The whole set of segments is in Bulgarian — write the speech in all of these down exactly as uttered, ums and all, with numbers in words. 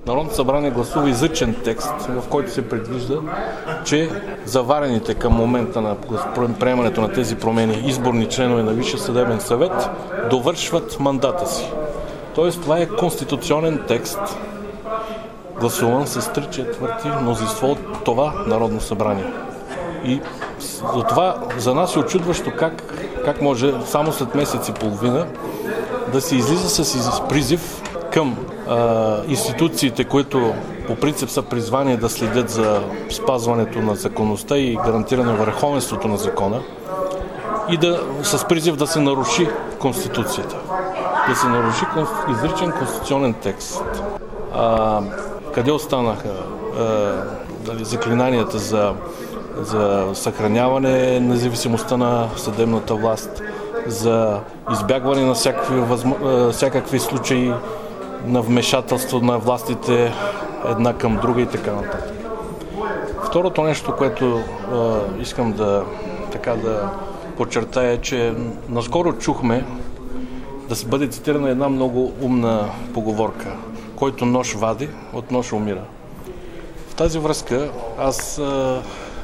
Народното събрание гласува изричен текст, в който се предвижда, че заварените към момента на приемането на тези промени изборни членове на Висшия съдебен съвет довършват мандата си. Тоест това е конституционен текст, гласуван с три четвърти мнозинство от това Народно събрание. И затова за нас е очудващо как, как може само след месец и половина да се излиза с призив към а, институциите, които по принцип са призвани да следят за спазването на законността и гарантиране върховенството на закона и да, с призив да се наруши Конституцията, да се наруши изричен конституционен текст. А, къде останаха а, дали, заклинанията за, за съхраняване независимостта на съдебната власт, за избягване на всякакви, възм... всякакви случаи на вмешателство на властите една към друга и така нататък. Второто нещо, което а, искам да, така да подчертая, е, че наскоро чухме да се бъде цитирана една много умна поговорка: който нож вади, от нож умира. В тази връзка аз а,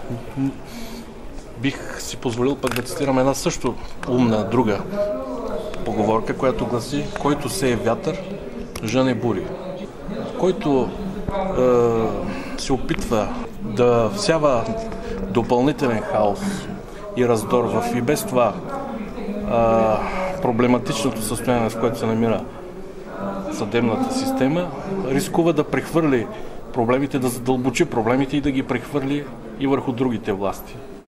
бих си позволил пък да цитирам една също умна друга поговорка, която гласи: който сее вятър, жъне бури. Който е, се опитва да всява допълнителен хаос и раздор в и без това е, проблематичното състояние, в което се намира съдебната система, рискува да прехвърли проблемите, да задълбочи проблемите и да ги прехвърли и върху другите власти.